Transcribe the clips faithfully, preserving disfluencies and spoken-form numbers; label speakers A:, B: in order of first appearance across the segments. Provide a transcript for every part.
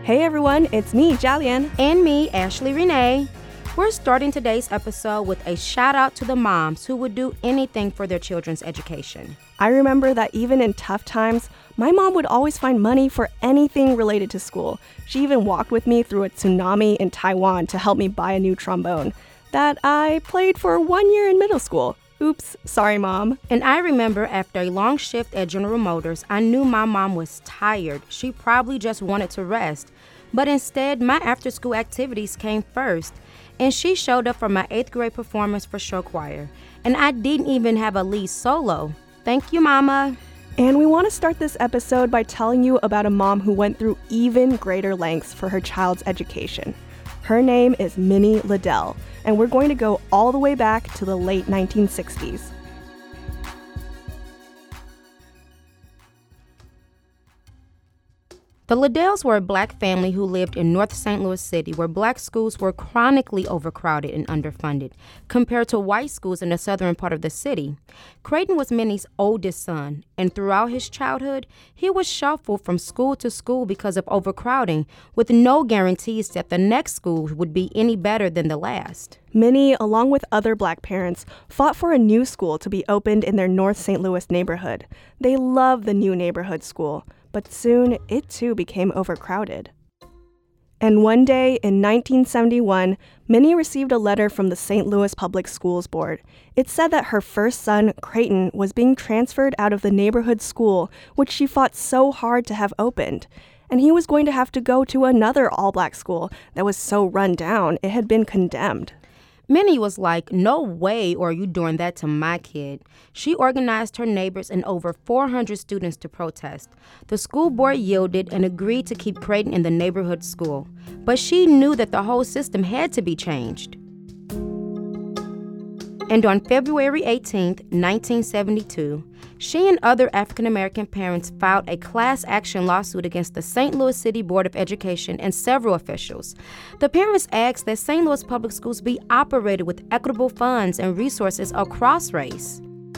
A: Hey everyone, it's me, Jialian.
B: And me, Ashley Renee. We're starting today's episode with a shout out to the moms who would do anything for their children's education.
A: I remember that even in tough times, my mom would always find money for anything related to school. She even walked with me through a tsunami in Taiwan to help me buy a new trombone that I played for one year in middle school. Oops, sorry, Mom.
B: And I remember after a long shift at General Motors, I knew my mom was tired. She probably just wanted to rest. But instead, my after-school activities came first. And she showed up for my eighth grade performance for show choir. And I didn't even have a lead solo. Thank you, Mama.
A: And we want to start this episode by telling you about a mom who went through even greater lengths for her child's education. Her name is Minnie Liddell, and we're going to go all the way back to the late nineteen sixties.
B: The Liddells were a black family who lived in North Saint Louis City, where black schools were chronically overcrowded and underfunded, compared to white schools in the southern part of the city. Creighton was Minnie's oldest son, and throughout his childhood, he was shuffled from school to school because of overcrowding, with no guarantees that the next school would be any better than the last.
A: Minnie, along with other black parents, fought for a new school to be opened in their North Saint Louis neighborhood. They loved the new neighborhood school, but soon it too became overcrowded. And one day in nineteen seventy-one, Minnie received a letter from the Saint Louis Public Schools Board. It said that her first son, Creighton, was being transferred out of the neighborhood school, which she fought so hard to have opened. And he was going to have to go to another all-black school that was so run down it had been condemned.
B: Minnie was like, no way are you doing that to my kid. She organized her neighbors and over four hundred students to protest. The school board yielded and agreed to keep Creighton in the neighborhood school. But she knew that the whole system had to be changed. And on February eighteenth, nineteen seventy-two, she and other African-American parents filed a class action lawsuit against the Saint Louis City Board of Education and several officials. The parents asked that Saint Louis Public Schools be operated with equitable funds and resources across race.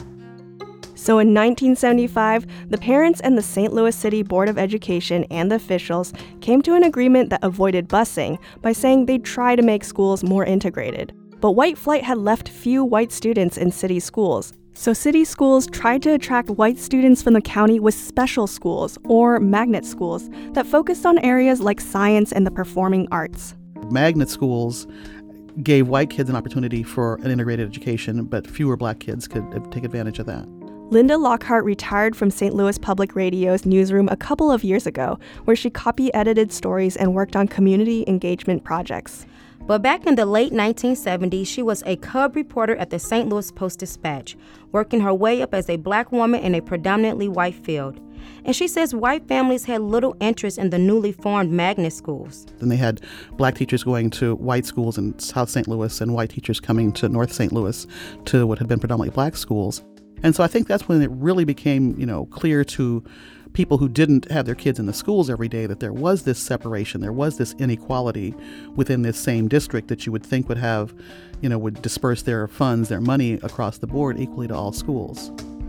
A: So in nineteen seventy-five, the parents and the Saint Louis City Board of Education and the officials came to an agreement that avoided busing by saying they'd try to make schools more integrated. But white flight had left few white students in city schools. So city schools tried to attract white students from the county with special schools, or magnet schools, that focused on areas like science and the performing arts.
C: Magnet schools gave white kids an opportunity for an integrated education, but fewer black kids could take advantage of that.
A: Linda Lockhart retired from Saint Louis Public Radio's newsroom a couple of years ago, where she copy-edited stories and worked on community engagement projects.
B: But back in the late nineteen seventies, she was a cub reporter at the Saint Louis Post-Dispatch, working her way up as a black woman in a predominantly white field. And she says white families had little interest in the newly formed magnet schools.
C: Then they had black teachers going to white schools in South Saint Louis and white teachers coming to North Saint Louis to what had been predominantly black schools. And so I think that's when it really became, you know, clear to people who didn't have their kids in the schools every day that there was this separation, there was this inequality within this same district that you would think would have, you know, would disperse their funds, their money across the board equally to all schools.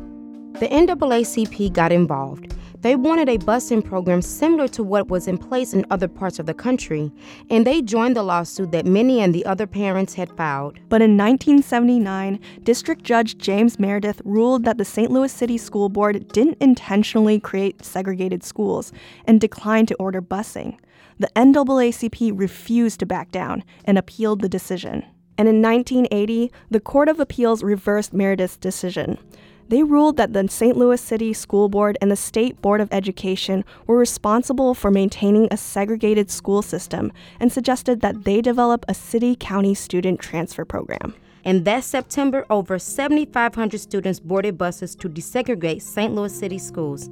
B: The N double A C P got involved. They wanted a busing program similar to what was in place in other parts of the country, and they joined the lawsuit that Minnie and the other parents had filed.
A: But in nineteen seventy-nine, District Judge James Meredith ruled that the Saint Louis City School Board didn't intentionally create segregated schools and declined to order busing. The N double A C P refused to back down and appealed the decision. And in nineteen eighty, the Court of Appeals reversed Meredith's decision. They ruled that the Saint Louis City School Board and the State Board of Education were responsible for maintaining a segregated school system and suggested that they develop a city-county student transfer program.
B: And that September, over seven thousand five hundred students boarded buses to desegregate Saint Louis City schools.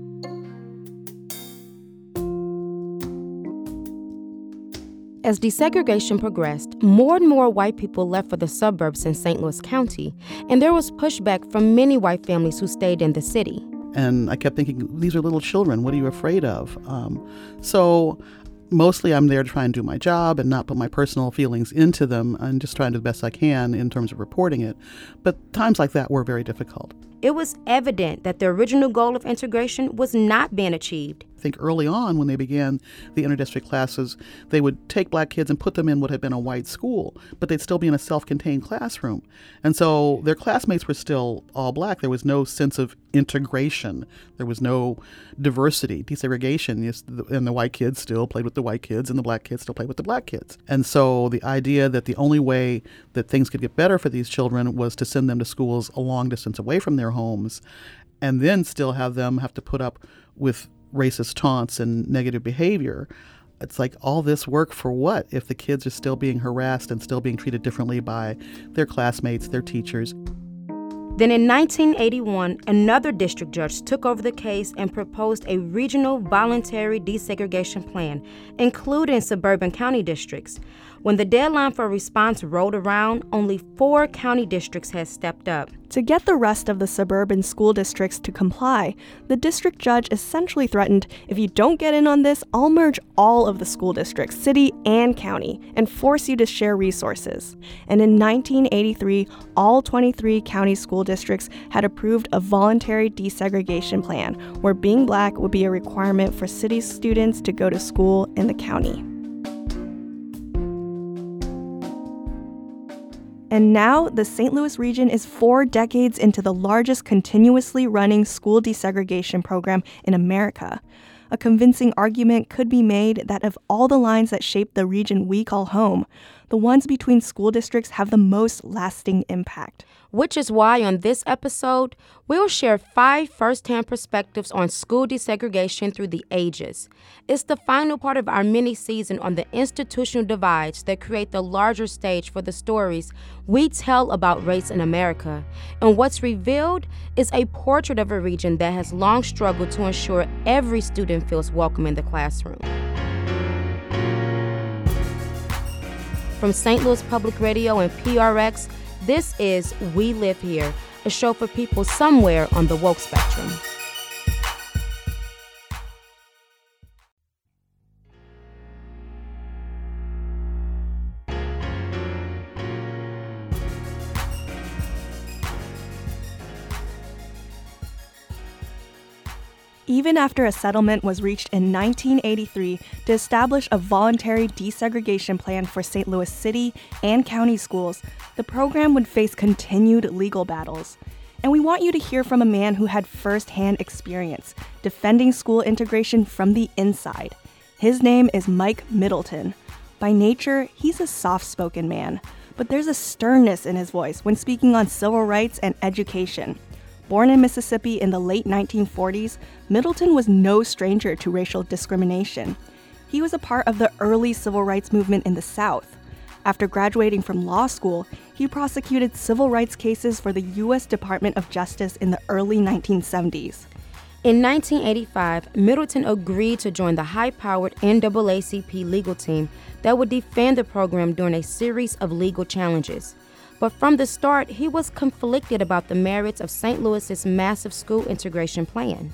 B: As desegregation progressed, more and more white people left for the suburbs in Saint Louis County, and there was pushback from many white families who stayed in the city.
C: And I kept thinking, these are little children. What are you afraid of? Um, so mostly I'm there to try and do my job and not put my personal feelings into them and just trying to do the best I can in terms of reporting it. But times like that were very difficult.
B: It was evident that the original goal of integration was not being achieved.
C: think early on when they began the interdistrict classes, they would take black kids and put them in what had been a white school, but they'd still be in a self-contained classroom. And so their classmates were still all black. There was no sense of integration. There was no diversity, desegregation. Yes, and the white kids still played with the white kids and the black kids still played with the black kids. And so the idea that the only way that things could get better for these children was to send them to schools a long distance away from their homes and then still have them have to put up with racist taunts and negative behavior. It's like all this work for what if the kids are still being harassed and still being treated differently by their classmates, their teachers.
B: Then in nineteen eighty-one, another district judge took over the case and proposed a regional voluntary desegregation plan, including suburban county districts. When the deadline for a response rolled around, only four county districts had stepped up.
A: To get the rest of the suburban school districts to comply, the district judge essentially threatened, if you don't get in on this, I'll merge all of the school districts, city and county, and force you to share resources. And in nineteen eighty-three, all twenty-three county school districts had approved a voluntary desegregation plan, where being black would be a requirement for city students to go to school in the county. And now, the Saint Louis region is four decades into the largest continuously running school desegregation program in America. A convincing argument could be made that of all the lines that shape the region we call home, the ones between school districts have the most lasting impact.
B: Which is why on this episode, we'll share five first-hand perspectives on school desegregation through the ages. It's the final part of our mini-season on the institutional divides that create the larger stage for the stories we tell about race in America. And what's revealed is a portrait of a region that has long struggled to ensure every student feels welcome in the classroom. From Saint Louis Public Radio and P R X, this is We Live Here, a show for people somewhere on the woke spectrum.
A: Even after a settlement was reached in nineteen eighty-three to establish a voluntary desegregation plan for Saint Louis City and county schools, the program would face continued legal battles. And we want you to hear from a man who had firsthand experience defending school integration from the inside. His name is Mike Middleton. By nature, he's a soft-spoken man, but there's a sternness in his voice when speaking on civil rights and education. Born in Mississippi in the late nineteen forties, Middleton was no stranger to racial discrimination. He was a part of the early civil rights movement in the South. After graduating from law school, he prosecuted civil rights cases for the U S Department of Justice in the early nineteen seventies.
B: In nineteen eighty-five, Middleton agreed to join the high-powered N double A C P legal team that would defend the program during a series of legal challenges. But from the start, he was conflicted about the merits of Saint Louis's massive school integration plan.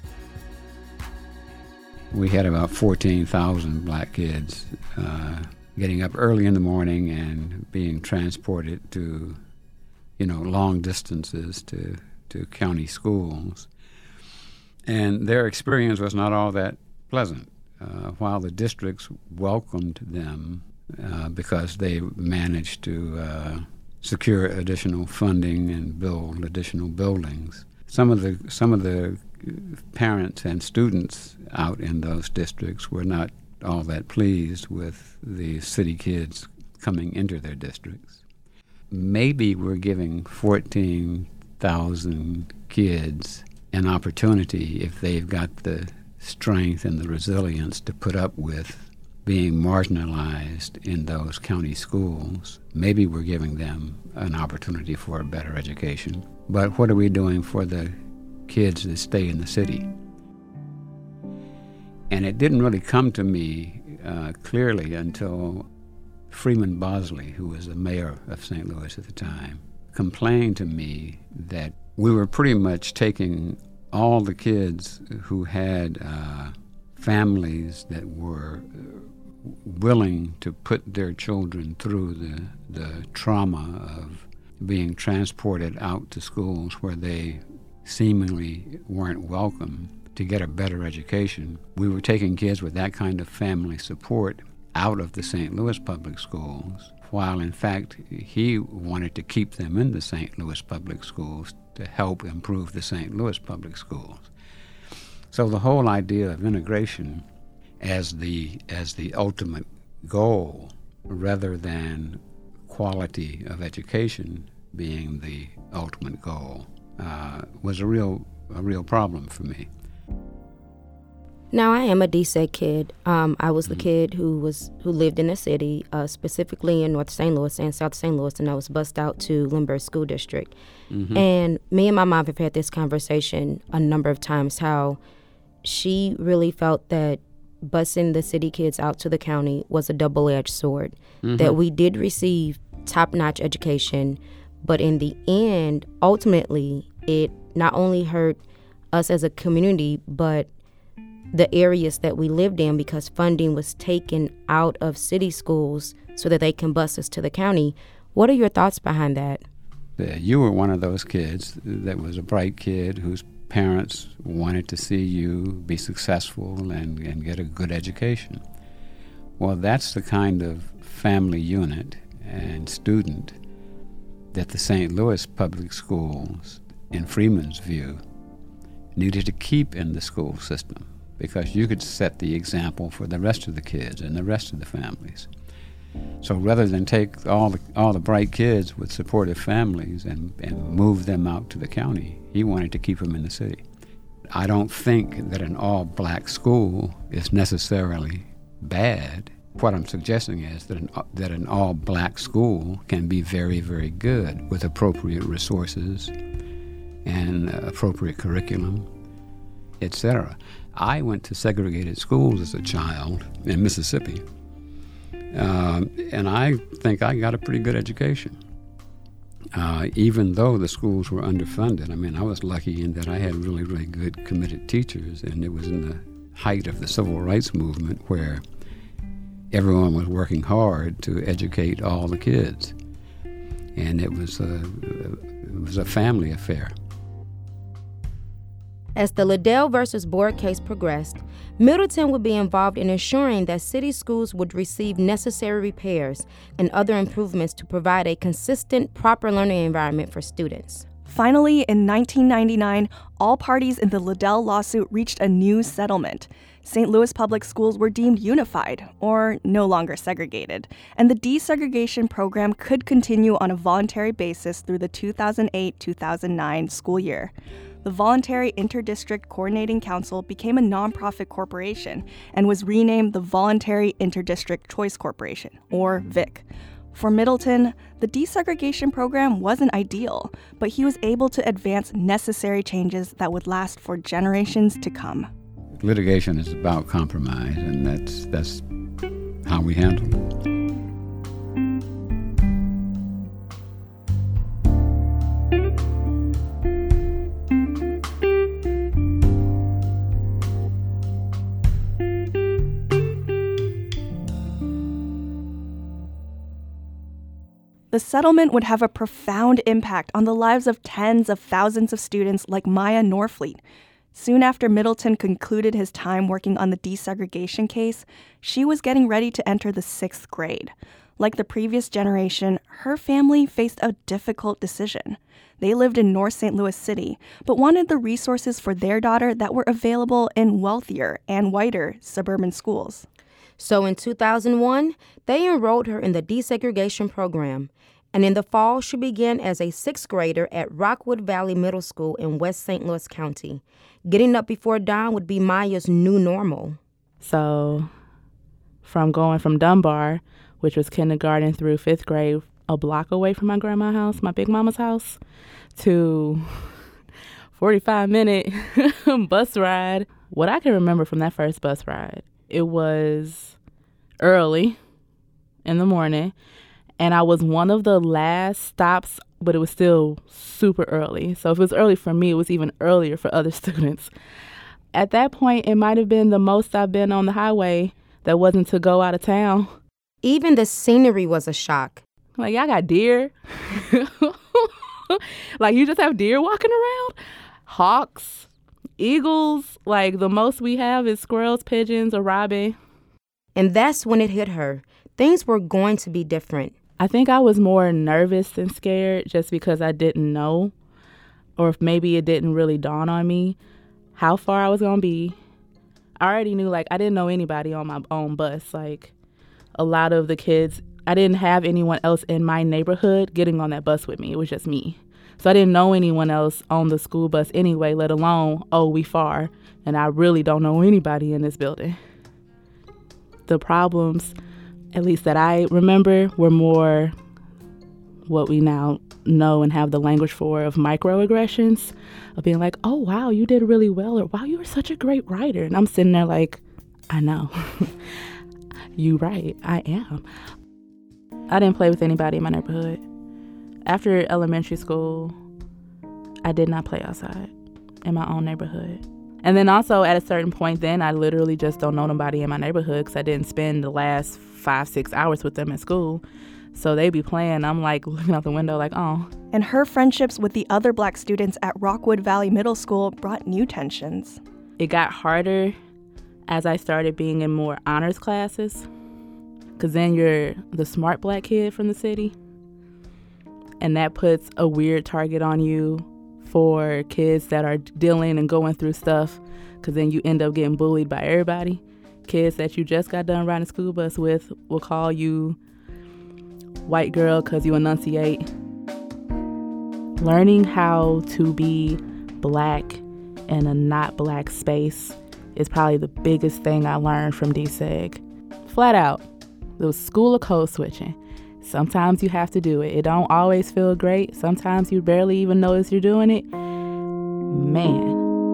D: We had about fourteen thousand black kids uh, getting up early in the morning and being transported to, you know, long distances to, to county schools. And their experience was not all that pleasant. Uh, while the districts welcomed them uh, because they managed to uh, secure additional funding and build additional buildings. Some of the some of the parents and students out in those districts were not all that pleased with the city kids coming into their districts. Maybe we're giving fourteen thousand kids an opportunity, if they've got the strength and the resilience to put up with being marginalized in those county schools. Maybe we're giving them an opportunity for a better education. But what are we doing for the kids that stay in the city? And it didn't really come to me uh, clearly until Freeman Bosley, who was the mayor of Saint Louis at the time, complained to me that we were pretty much taking all the kids who had uh, families that were willing to put their children through the, the trauma of being transported out to schools where they seemingly weren't welcome, to get a better education. We were taking kids with that kind of family support out of the Saint Louis public schools, while in fact he wanted to keep them in the Saint Louis public schools to help improve the Saint Louis public schools. So the whole idea of integration as the as the ultimate goal, rather than quality of education being the ultimate goal, uh, was a real a real problem for me.
B: Now, I am a D S E C kid. Um, I was the
D: Mm-hmm.
B: kid who was who lived in the city, uh, specifically in North Saint Louis and South Saint Louis, and I was bused out to Lindbergh School District.
D: Mm-hmm.
B: And me and my mom have had this conversation a number of times, how she really felt that busing the city kids out to the county was a double-edged sword,
D: Mm-hmm.
B: that we did receive top-notch education, but in the end, ultimately, it not only hurt us as a community, but the areas that we lived in, because funding was taken out of city schools so that they can bus us to the county. What are your thoughts behind that?
D: You were one of those kids that was a bright kid whose parents wanted to see you be successful and, and get a good education. Well, that's the kind of family unit and student that the Saint Louis public schools, in Freeman's view, needed to keep in the school system, because you could set the example for the rest of the kids and the rest of the families. So rather than take all the all the bright kids with supportive families and, and move them out to the county, he wanted to keep them in the city. I don't think that an all-black school is necessarily bad. What I'm suggesting is that an, that an all-black school can be very, very good with appropriate resources and uh, appropriate curriculum, et cetera. I went to segregated schools as a child in Mississippi, uh, and I think I got a pretty good education, uh, even though the schools were underfunded. I mean, I was lucky in that I had really, really good, committed teachers, and it was in the height of the civil rights movement where everyone was working hard to educate all the kids, and it was a, it was a family affair.
B: As the Liddell versus Board case progressed, Middleton would be involved in ensuring that city schools would receive necessary repairs and other improvements to provide a consistent, proper learning environment for students.
A: Finally, in nineteen ninety-nine, all parties in the Liddell lawsuit reached a new settlement. Saint Louis public schools were deemed unified, or no longer segregated, and the desegregation program could continue on a voluntary basis through the two thousand eight two thousand nine school year. The Voluntary Interdistrict Coordinating Council became a nonprofit corporation and was renamed the Voluntary Interdistrict Choice Corporation, or V I C. For Middleton, the desegregation program wasn't ideal, but he was able to advance necessary changes that would last for generations to come.
D: Litigation is about compromise, and that's that's how we handle it.
A: The settlement would have a profound impact on the lives of tens of thousands of students like Maya Norfleet. Soon after Middleton concluded his time working on the desegregation case, she was getting ready to enter the sixth grade. Like the previous generation, her family faced a difficult decision. They lived in North Saint Louis City, but wanted the resources for their daughter that were available in wealthier and whiter suburban schools.
B: So in two thousand one, they enrolled her in the desegregation program, and in the fall, she began as a sixth grader at Rockwood Valley Middle School in West Saint Louis County. Getting up before dawn would be Maya's new normal.
E: So from going from Dunbar, which was kindergarten through fifth grade, a block away from my grandma's house, my big mama's house, to forty-five minute bus ride. What I can remember from that first bus ride, it was early in the morning, and I was one of the last stops, but it was still super early. So if it was early for me, it was even earlier for other students. At that point, it might have been the most I've been on the highway that wasn't to go out of town.
B: Even the scenery was a shock.
E: Like, y'all got deer? Like, you just have deer walking around? Hawks? eagles, like the most we have is squirrels, pigeons, or robin.
B: And that's when it hit her. Things were going to be different.
E: I think I was more nervous than scared just because I didn't know, or if maybe it didn't really dawn on me how far I was going to be. I already knew, like, I didn't know anybody on my own bus. Like, a lot of the kids, I didn't have anyone else in my neighborhood getting on that bus with me. It was just me. So I didn't know anyone else on the school bus anyway, let alone, oh, we far. And I really don't know anybody in this building. The problems, at least that I remember, were more what we now know and have the language for of microaggressions, of being like, oh, wow, you did really well, or wow, you were such a great writer. And I'm sitting there like, I know. You right, I am. I didn't play with anybody in my neighborhood. After elementary school, I did not play outside in my own neighborhood. And then also at a certain point then, I literally just don't know nobody in my neighborhood because I didn't spend the last five, six hours with them in school. So they be playing. I'm like looking out the window like, oh.
A: And her friendships with the other Black students at Rockwood Valley Middle School brought new tensions.
E: It got harder as I started being in more honors classes, because then you're the smart Black kid from the city. And that puts a weird target on you for kids that are dealing and going through stuff, because then you end up getting bullied by everybody. Kids that you just got done riding a school bus with will call you white girl because you enunciate. Learning how to be Black in a not Black space is probably the biggest thing I learned from D S E G. Flat out, it was school of code switching. Sometimes you have to do it. It don't always feel great. Sometimes you barely even notice you're doing it. Man.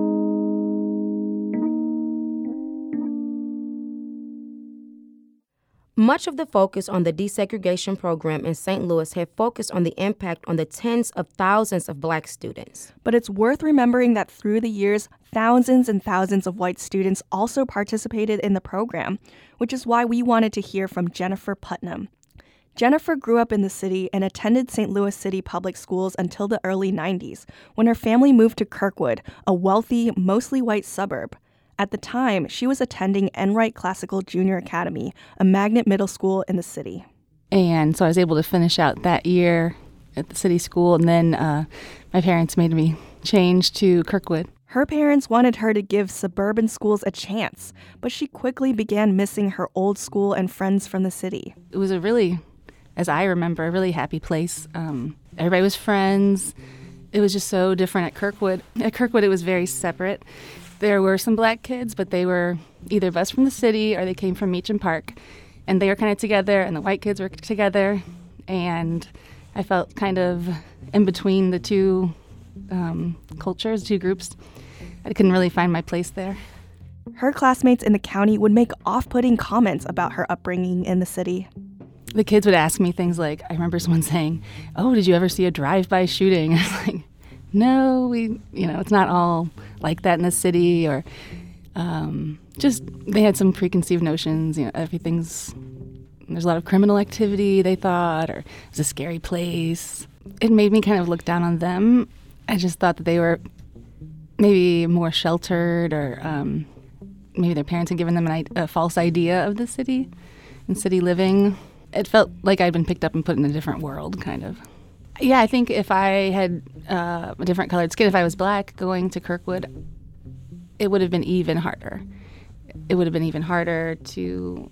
B: Much of the focus on the desegregation program in Saint Louis had focused on the impact on the tens of thousands of Black students.
A: But it's worth remembering that through the years, thousands and thousands of white students also participated in the program, which is why we wanted to hear from Jennifer Putnam. Jennifer grew up in the city and attended Saint Louis City Public Schools until the early nineties, when her family moved to Kirkwood, a wealthy, mostly white suburb. At the time, she was attending Enright Classical Junior Academy, a magnet middle school in the city.
F: And so I was able to finish out that year at the city school, and then uh, my parents made me change to Kirkwood.
A: Her parents wanted her to give suburban schools a chance, but she quickly began missing her old school and friends from the city.
F: It was a really, as I remember, a really happy place. Um, everybody was friends. It was just so different at Kirkwood. At Kirkwood, it was very separate. There were some Black kids, but they were either bused from the city or they came from Meacham Park. And they were kind of together, and the white kids were together. And I felt kind of in between the two um, cultures, two groups. I couldn't really find my place there.
A: Her classmates in the county would make off-putting comments about her upbringing in the city.
F: The kids would ask me things like, I remember someone saying, oh, did you ever see a drive-by shooting? I was like, no, we, you know, it's not all like that in the city, or um, just they had some preconceived notions, you know, everything's, there's a lot of criminal activity, they thought, or it's a scary place. It made me kind of look down on them. I just thought that they were maybe more sheltered, or um, maybe their parents had given them an, a false idea of the city and city living. It felt like I'd been picked up and put in a different world, kind of. Yeah, I think if I had uh, a different colored skin, if I was Black going to Kirkwood, it would have been even harder. It would have been even harder to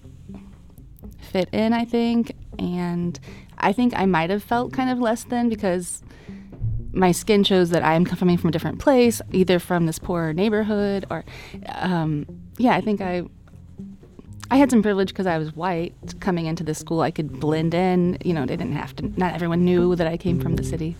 F: fit in, I think. And I think I might have felt kind of less than, because my skin shows that I'm coming from a different place, either from this poor neighborhood or, um, yeah, I think I... I had some privilege because I was white. Coming into this school, I could blend in. You know, they didn't have to, not everyone knew that I came from the city.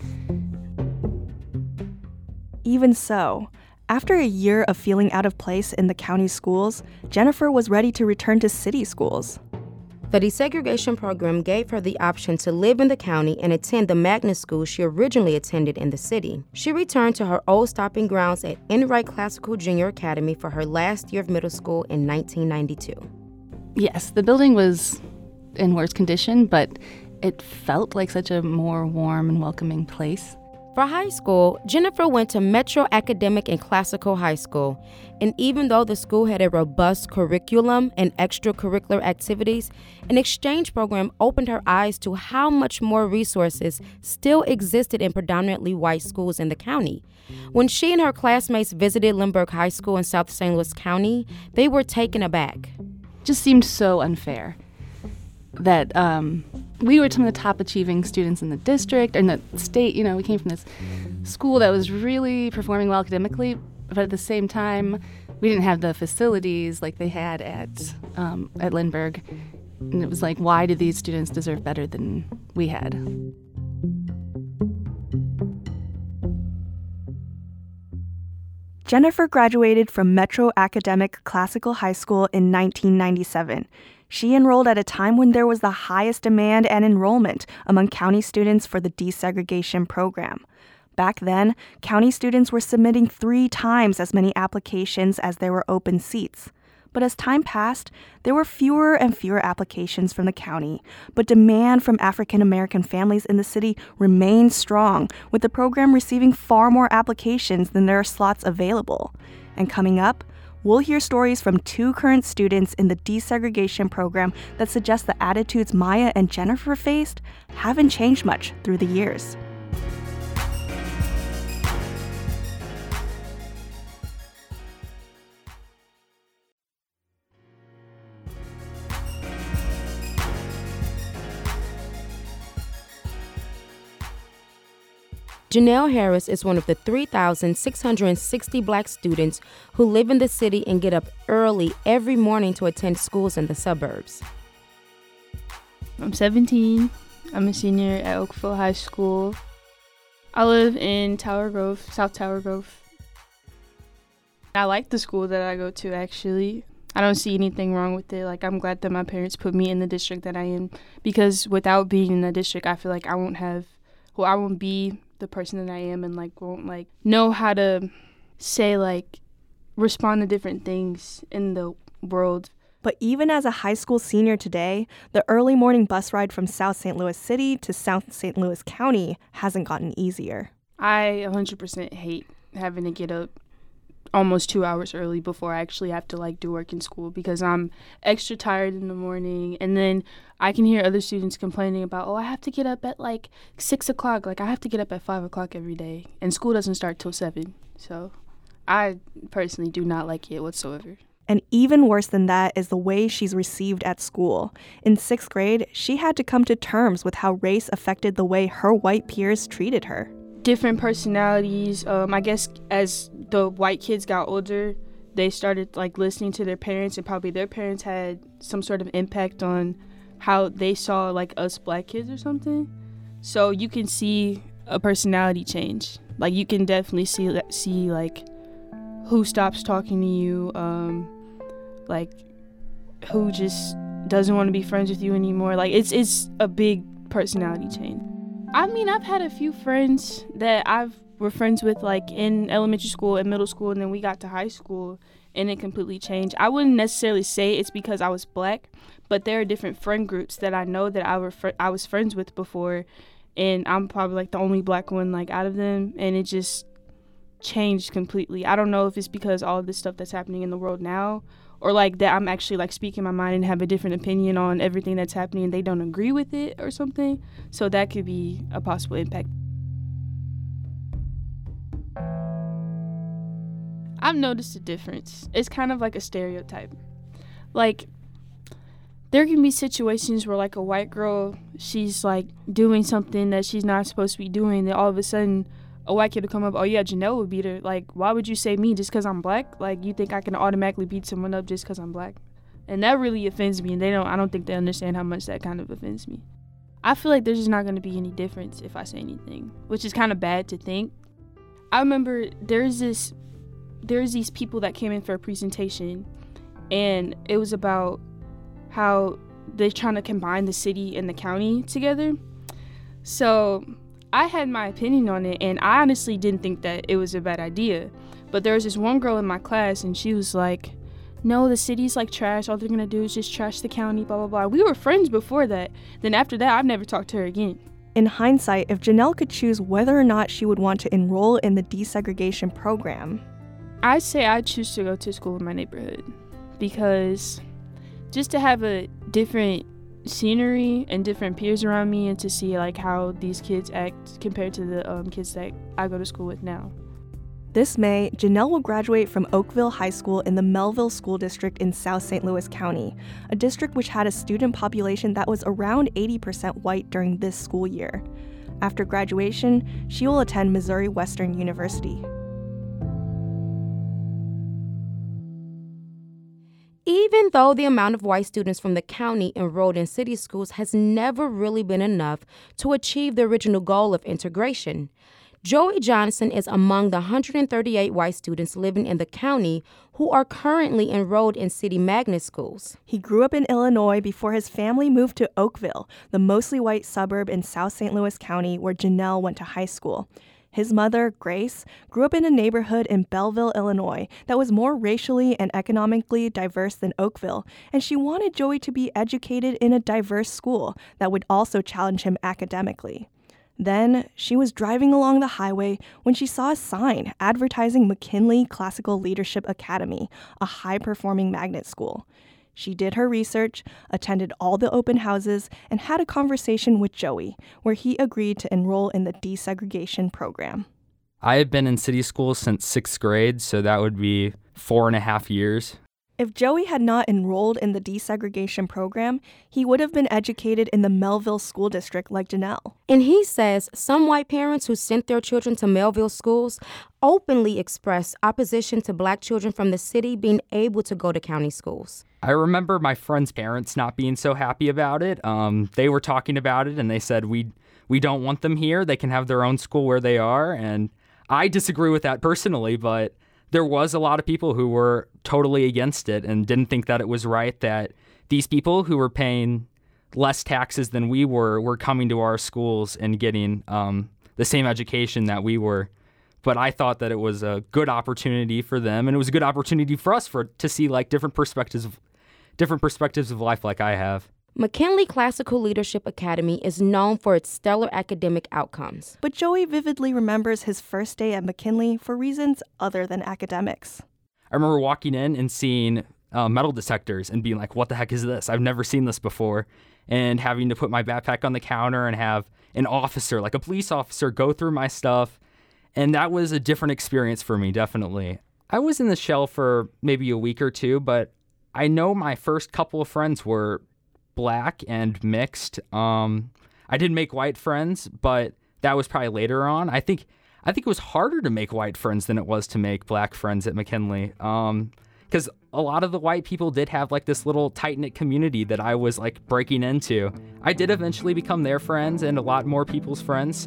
A: Even so, after a year of feeling out of place in the county schools, Jennifer was ready to return to city schools.
B: The desegregation program gave her the option to live in the county and attend the magnet school she originally attended in the city. She returned to her old stomping grounds at Enright Classical Junior Academy for her last year of middle school in nineteen ninety-two.
F: Yes, the building was in worse condition, but it felt like such a more warm and welcoming place.
B: For high school, Jennifer went to Metro Academic and Classical High School, and even though the school had a robust curriculum and extracurricular activities, an exchange program opened her eyes to how much more resources still existed in predominantly white schools in the county. When she and her classmates visited Lindbergh High School in South Saint Louis County, they were taken aback.
F: Just seemed so unfair that um, we were some of the top achieving students in the district and the state. You know, we came from this school that was really performing well academically, but at the same time, we didn't have the facilities like they had at um, at Lindbergh. And it was like, why do these students deserve better than we had?
A: Jennifer graduated from Metro Academic Classical High School in nineteen ninety-seven. She enrolled at a time when there was the highest demand and enrollment among county students for the desegregation program. Back then, county students were submitting three times as many applications as there were open seats. But as time passed, there were fewer and fewer applications from the county, but demand from African American families in the city remained strong, with the program receiving far more applications than there are slots available. And coming up, we'll hear stories from two current students in the desegregation program that suggest the attitudes Maya and Jennifer faced haven't changed much through the years.
B: Janelle Harris is one of the three thousand six hundred sixty black students who live in the city and get up early every morning to attend schools in the suburbs.
G: I'm seventeen. I'm a senior at Oakville High School. I live in Tower Grove, South Tower Grove. I like the school that I go to, actually. I don't see anything wrong with it. Like, I'm glad that my parents put me in the district that I am, because without being in the district, I feel like I won't have, well, I won't be the person that I am, and like won't like know how to say like respond to different things in the world.
A: But even as a high school senior today, the early morning bus ride from South Saint Louis City to South Saint Louis County hasn't gotten easier.
G: I one hundred percent hate having to get up almost two hours early before I actually have to like do work in school, because I'm extra tired in the morning, and then I can hear other students complaining about, oh, I have to get up at like six o'clock. Like I have to get up at five o'clock every day, and school doesn't start till seven. So I personally do not like it whatsoever.
A: And even worse than that is the way she's received at school. In sixth grade, she had to come to terms with how race affected the way her white peers treated her.
G: Different personalities. Um, I guess as the white kids got older, they started like listening to their parents, and probably their parents had some sort of impact on how they saw like us black kids or something. So you can see a personality change. Like you can definitely see that, see like who stops talking to you, um, like who just doesn't want to be friends with you anymore. Like it's it's a big personality change. I mean, I've had a few friends that I've were friends with like in elementary school and middle school, and then we got to high school and it completely changed. I wouldn't necessarily say it's because I was black, but there are different friend groups that I know that I were fr- I was friends with before, and I'm probably like the only black one like out of them, and it just changed completely. I don't know if it's because all of this stuff that's happening in the world now, or like that I'm actually like speaking my mind and have a different opinion on everything that's happening and they don't agree with it or something. So that could be a possible impact. I've noticed a difference. It's kind of like a stereotype. Like, there can be situations where like a white girl, she's like doing something that she's not supposed to be doing, then all of a sudden a white kid will come up, oh yeah, Janelle would beat her. Like, why would you say me just because I'm black? Like, you think I can automatically beat someone up just because I'm black? And that really offends me, and they don't. I don't think they understand how much that kind of offends me. I feel like there's just not going to be any difference if I say anything, which is kind of bad to think. I remember there's this, there's these people that came in for a presentation, and it was about how they're trying to combine the city and the county together. So I had my opinion on it, and I honestly didn't think that it was a bad idea. But there was this one girl in my class, and she was like, no, the city's like trash. All they're going to do is just trash the county, blah, blah, blah. We were friends before that. Then after that, I've never talked to her again.
A: In hindsight, if Janelle could choose whether or not she would want to enroll in the desegregation program,
G: I'd say I'd choose to go to school in my neighborhood because just to have a different scenery and different peers around me and to see like how these kids act compared to the um, kids that I go to school with now.
A: This May, Janelle will graduate from Oakville High School in the Melville School District in South Saint Louis County, a district which had a student population that was around eighty percent white during this school year. After graduation, she will attend Missouri Western University.
B: Even though the amount of white students from the county enrolled in city schools has never really been enough to achieve the original goal of integration, Joey Johnson is among the one hundred thirty-eight white students living in the county who are currently enrolled in city magnet schools.
A: He grew up in Illinois before his family moved to Oakville, the mostly white suburb in South Saint Louis County where Janelle went to high school. His mother, Grace, grew up in a neighborhood in Belleville, Illinois that was more racially and economically diverse than Oakville, and she wanted Joey to be educated in a diverse school that would also challenge him academically. Then, she was driving along the highway when she saw a sign advertising McKinley Classical Leadership Academy, a high-performing magnet school. She did her research, attended all the open houses, and had a conversation with Joey, where he agreed to enroll in the desegregation program.
H: I have been in city schools since sixth grade, so that would be four and a half years.
A: If Joey had not enrolled in the desegregation program, he would have been educated in the Melville School District like Janelle.
B: And he says some white parents who sent their children to Melville schools openly expressed opposition to black children from the city being able to go to county schools.
H: I remember my friends' parents not being so happy about it. Um, they were talking about it and they said, we we don't want them here. They can have their own school where they are. And I disagree with that personally, but there was a lot of people who were totally against it and didn't think that it was right that these people who were paying less taxes than we were were coming to our schools and getting um, the same education that we were. But I thought that it was a good opportunity for them, and it was a good opportunity for us for to see like different perspectives of different perspectives of life like I have.
B: McKinley Classical Leadership Academy is known for its stellar academic outcomes.
A: But Joey vividly remembers his first day at McKinley for reasons other than academics.
H: I remember walking in and seeing uh, metal detectors and being like, what the heck is this? I've never seen this before. And having to put my backpack on the counter and have an officer, like a police officer, go through my stuff. And that was a different experience for me, definitely. I was in the shell for maybe a week or two, but I know my first couple of friends were black and mixed. Um, I did make white friends, but that was probably later on. I think I think it was harder to make white friends than it was to make black friends at McKinley. Um, because a lot of the white people did have like this little tight-knit community that I was like breaking into. I did eventually become their friends and a lot more people's friends.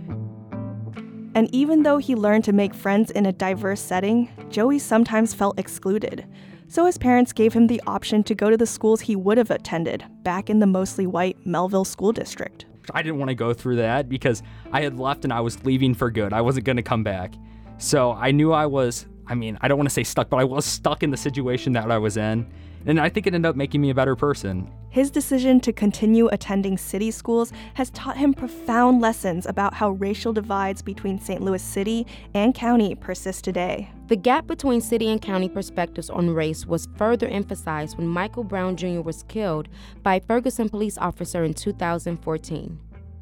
A: And even though he learned to make friends in a diverse setting, Joey sometimes felt excluded. So his parents gave him the option to go to the schools he would have attended, back in the mostly white Melville School District.
H: I didn't want to go through that because I had left and I was leaving for good. I wasn't going to come back. So I knew I was, I mean, I don't want to say stuck, but I was stuck in the situation that I was in. And I think it ended up making me a better person.
A: His decision to continue attending city schools has taught him profound lessons about how racial divides between Saint Louis City and county persist today.
B: The gap between city and county perspectives on race was further emphasized when Michael Brown Junior was killed by a Ferguson police officer in two thousand fourteen.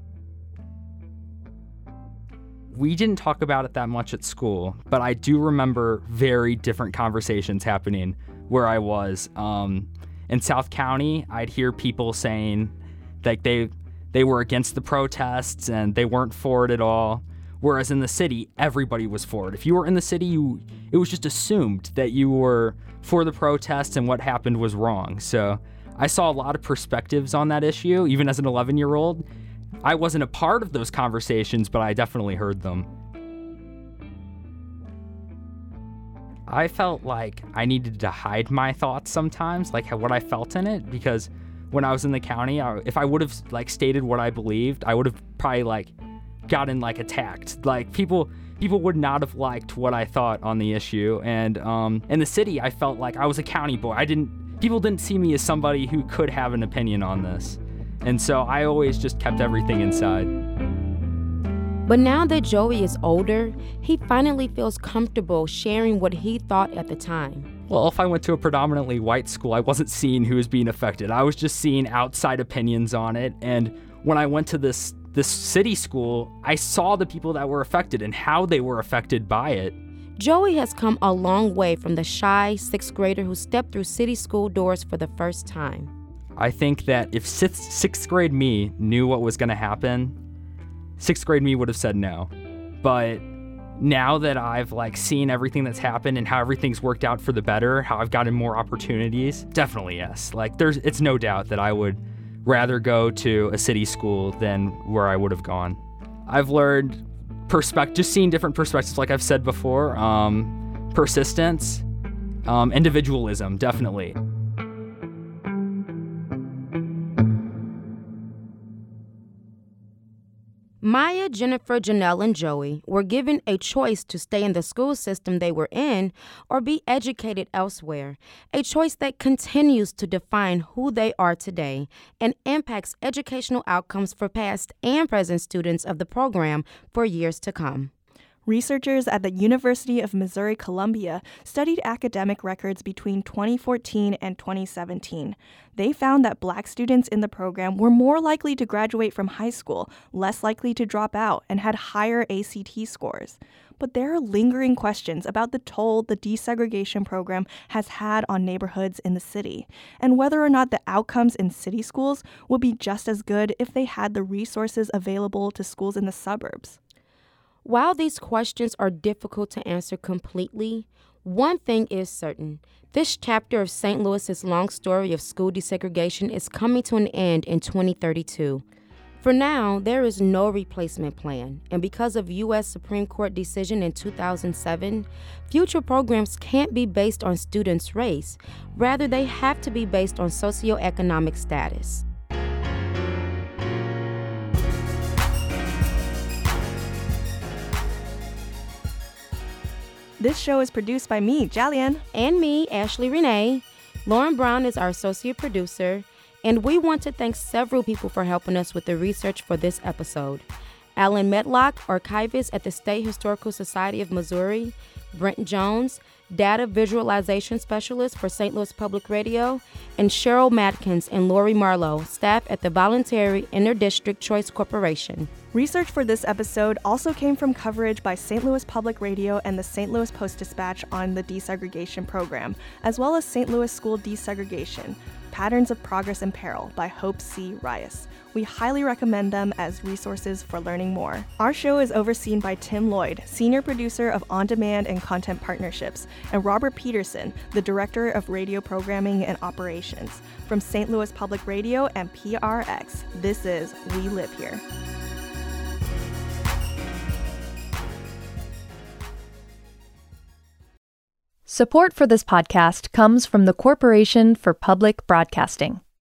H: We didn't talk about it that much at school, but I do remember very different conversations happening where I was. Um, in South County, I'd hear people saying like they they were against the protests and they weren't for it at all. Whereas in the city, everybody was for it. If you were in the city, you it was just assumed that you were for the protests and what happened was wrong. So I saw a lot of perspectives on that issue, even as an eleven-year-old. I wasn't a part of those conversations, but I definitely heard them. I felt like I needed to hide my thoughts sometimes, like what I felt in it, because when I was in the county, I, if I would have like stated what I believed, I would have probably like gotten like attacked. Like people people would not have liked what I thought on the issue. And um, in the city, I felt like I was a county boy. I didn't people didn't see me as somebody who could have an opinion on this. And so I always just kept everything inside.
B: But now that Joey is older, he finally feels comfortable sharing what he thought at the time.
H: Well, if I went to a predominantly white school, I wasn't seeing who was being affected. I was just seeing outside opinions on it. And when I went to this this city school, I saw the people that were affected and how they were affected by it.
B: Joey has come a long way from the shy sixth grader who stepped through city school doors for the first time.
H: I think that if sixth, sixth grade me knew what was going to happen, sixth grade me would have said no. But now that I've like seen everything that's happened and how everything's worked out for the better, how I've gotten more opportunities, definitely yes. Like there's, it's no doubt that I would rather go to a city school than where I would have gone. I've learned perspective, just seeing different perspectives, like I've said before, um, persistence, um, individualism, definitely.
B: Maya, Jennifer, Janelle, and Joey were given a choice to stay in the school system they were in or be educated elsewhere, a choice that continues to define who they are today and impacts educational outcomes for past and present students of the program for years to come.
A: Researchers at the University of Missouri-Columbia studied academic records between twenty fourteen and twenty seventeen. They found that Black students in the program were more likely to graduate from high school, less likely to drop out, and had higher A C T scores. But there are lingering questions about the toll the desegregation program has had on neighborhoods in the city, and whether or not the outcomes in city schools would be just as good if they had the resources available to schools in the suburbs.
B: While these questions are difficult to answer completely, one thing is certain. This chapter of Saint Louis's long story of school desegregation is coming to an end in twenty thirty-two. For now, there is no replacement plan, and because of U S Supreme Court decision in two thousand seven, future programs can't be based on students' race. Rather, they have to be based on socioeconomic status.
A: This show is produced by me, Jalian.
B: And me, Ashley Renee. Lauren Brown is our associate producer. And we want to thank several people for helping us with the research for this episode. Alan Medlock, archivist at the State Historical Society of Missouri. Brent Jones, data visualization specialist for Saint Louis Public Radio. And Cheryl Matkins and Lori Marlowe, staff at the Voluntary Interdistrict Choice Corporation.
A: Research for this episode also came from coverage by Saint Louis Public Radio and the Saint Louis Post-Dispatch on the desegregation program, as well as Saint Louis School Desegregation, Patterns of Progress in Peril by Hope C. Rias. We highly recommend them as resources for learning more. Our show is overseen by Tim Lloyd, senior producer of On Demand and Content Partnerships, and Robert Peterson, the director of radio programming and operations. From Saint Louis Public Radio and P R X, this is We Live Here.
I: Support for this podcast comes from the Corporation for Public Broadcasting.